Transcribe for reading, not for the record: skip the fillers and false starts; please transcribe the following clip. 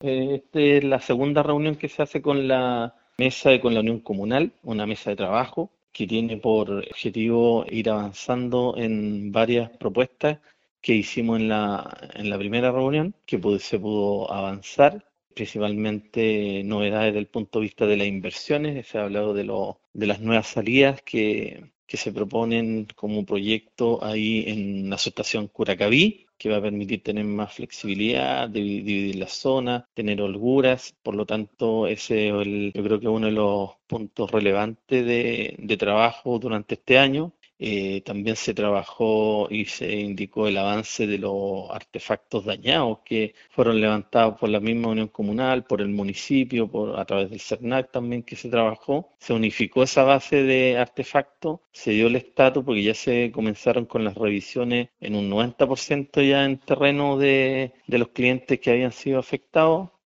Esta es la segunda reunión que se hace con la mesa y con la Unión Comunal, una mesa de trabajo que tiene por objetivo ir avanzando en varias propuestas que hicimos en la primera reunión, se pudo avanzar, principalmente novedades desde el punto de vista de las inversiones. Se ha hablado de las nuevas salidas que se proponen como proyecto ahí en la subestación Curacaví, que va a permitir tener más flexibilidad, dividir las zonas, tener holguras. Por lo tanto, yo creo que uno de los puntos relevantes de trabajo durante este año. También se trabajó y se indicó el avance de los artefactos dañados que fueron levantados por la misma Unión Comunal, por el municipio, a través del CERNAC también que se trabajó. Se unificó esa base de artefactos, se dio el estatus porque ya se comenzaron con las revisiones en un 90% ya en terreno de los clientes que habían sido afectados.